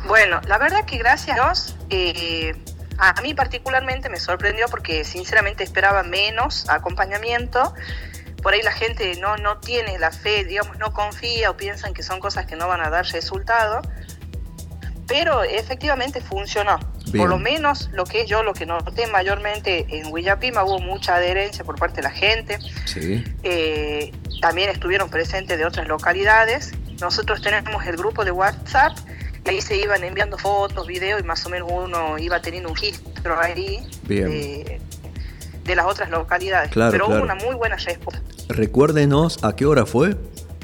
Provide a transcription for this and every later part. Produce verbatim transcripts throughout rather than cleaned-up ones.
Bueno, la verdad que gracias a Dios, eh, a mí particularmente me sorprendió porque sinceramente esperaba menos acompañamiento. Por ahí la gente no, no tiene la fe, digamos, no confía o piensan que son cosas que no van a dar resultado. Pero efectivamente funcionó. Bien. Por lo menos lo que yo, lo que noté mayormente en Willapima, hubo mucha adherencia por parte de la gente. Sí. Eh, también estuvieron presentes de otras localidades. Nosotros tenemos el grupo de WhatsApp, y ahí se iban enviando fotos, videos, y más o menos uno iba teniendo un registro ahí de, de las otras localidades. Claro, Pero claro. hubo una muy buena respuesta. Recuérdenos a qué hora fue.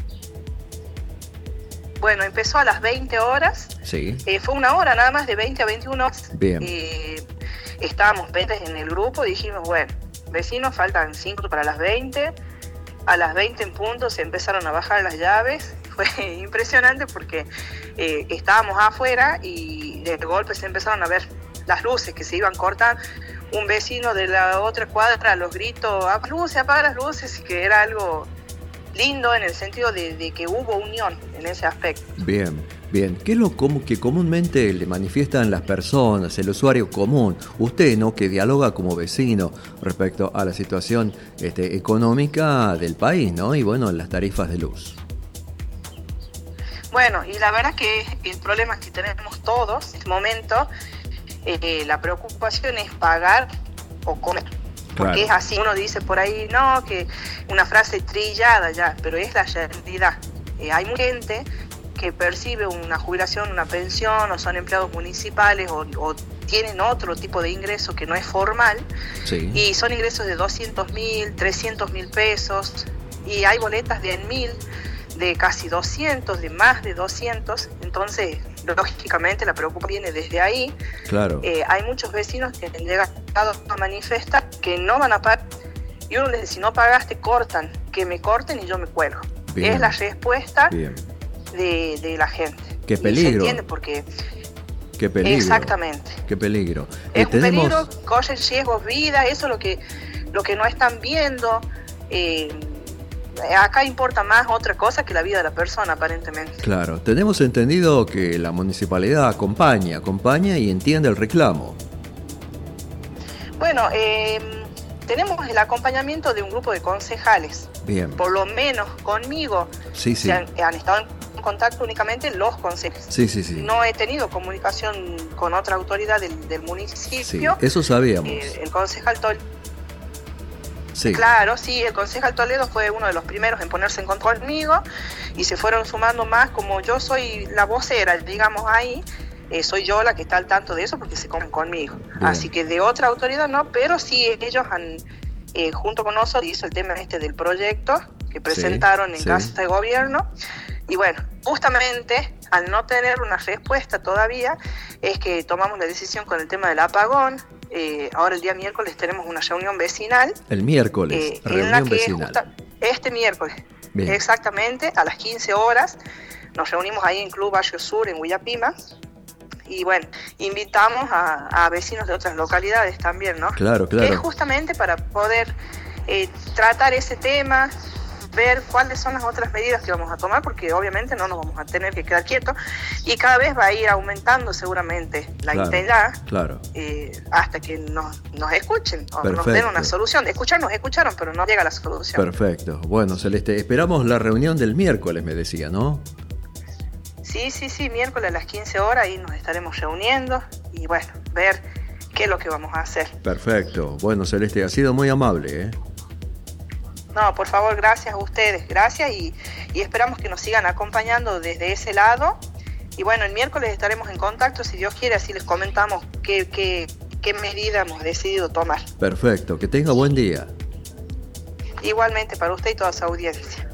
Bueno, empezó a las veinte horas. Sí. Eh, fue una hora nada más, de veinte a veintiuna horas. Bien. Eh, estábamos veinte en el grupo, dijimos, bueno, vecinos, faltan cinco para las veinte. A las veinte en punto se empezaron a bajar las llaves. Fue impresionante porque eh, estábamos afuera y de golpe se empezaron a ver las luces que se iban cortando. Un vecino de la otra cuadra, a los gritos, apaga las luces, apaga las luces, que era algo lindo en el sentido de, de que hubo unión en ese aspecto. Bien, bien. ¿Qué es lo como que comúnmente le manifiestan las personas, el usuario común, usted, ¿no?, que dialoga como vecino respecto a la situación este, económica del país, ¿no? Y bueno, las tarifas de luz. Bueno, y la verdad que el problema que tenemos todos en este momento, eh, la preocupación es pagar o comer. Porque Claro. es así, uno dice por ahí, no, que una frase trillada ya, pero es la realidad. Eh, hay mucha gente que percibe una jubilación, una pensión, o son empleados municipales, o, o tienen otro tipo de ingreso que no es formal, Sí. y son ingresos de doscientos mil, trescientos mil pesos, y hay boletas de mil, de casi doscientos, de más de doscientos, entonces lógicamente la preocupación viene desde ahí. Claro. Eh, hay muchos vecinos que han llegado a manifestar que no van a pagar, y uno les dice, si no pagaste, cortan, que me corten y yo me cuelgo. Bien. Es la respuesta Bien. de, de la gente. Qué Y se peligro. entiende porque... Qué peligro. Exactamente. Qué peligro. Es Eh, un tenemos... peligro, corren riesgos, vida, eso es lo que, lo que no están viendo. Eh, acá importa más otra cosa que la vida de la persona, aparentemente. Claro, tenemos entendido que la municipalidad acompaña, acompaña y entiende el reclamo. Bueno, eh, tenemos el acompañamiento de un grupo de concejales. Bien. Por lo menos conmigo Sí, sí. se han, han estado en contacto únicamente los concejales. Sí, sí, sí. No he tenido comunicación con otra autoridad del, del municipio. Sí, eso sabíamos. Eh, el concejal Toledo. Sí. Claro, sí, el concejal Toledo fue uno de los primeros en ponerse en contacto conmigo, y se fueron sumando más. Como yo soy la vocera, digamos, ahí, eh, soy yo la que está al tanto de eso porque se comen conmigo. Bien. Así que de otra autoridad no, pero sí ellos han, eh, junto con nosotros, hizo el tema este del proyecto que presentaron Sí, en sí. Casa de Gobierno. Y bueno, justamente al no tener una respuesta todavía, es que tomamos la decisión con el tema del apagón. Eh, ahora el día miércoles tenemos una reunión vecinal. El miércoles, Eh, reunión en la que vecinal. justa- este miércoles, Bien. exactamente a las quince horas, nos reunimos ahí en Club Barrio Sur en Willapima, y bueno, invitamos a, a vecinos de otras localidades también, ¿no? Claro, claro. Que es justamente para poder eh, tratar ese tema, ver cuáles son las otras medidas que vamos a tomar, porque obviamente no nos vamos a tener que quedar quietos, y cada vez va a ir aumentando seguramente la Claro, intensidad, claro. eh, hasta que nos, nos escuchen o nos Perfecto. den una solución. Escuchar nos escucharon, pero no llega la solución. Perfecto. Bueno, Celeste, esperamos la reunión del miércoles, me decía, ¿no? Sí, sí, sí, miércoles a las quince horas, ahí nos estaremos reuniendo y bueno, ver qué es lo que vamos a hacer. Perfecto. Bueno, Celeste, ha sido muy amable, ¿eh? No, por favor, gracias a ustedes, gracias, y, y esperamos que nos sigan acompañando desde ese lado. Y bueno, el miércoles estaremos en contacto, si Dios quiere, así les comentamos qué, qué, qué medida hemos decidido tomar. Perfecto. Que tenga buen día. Igualmente para usted y toda su audiencia.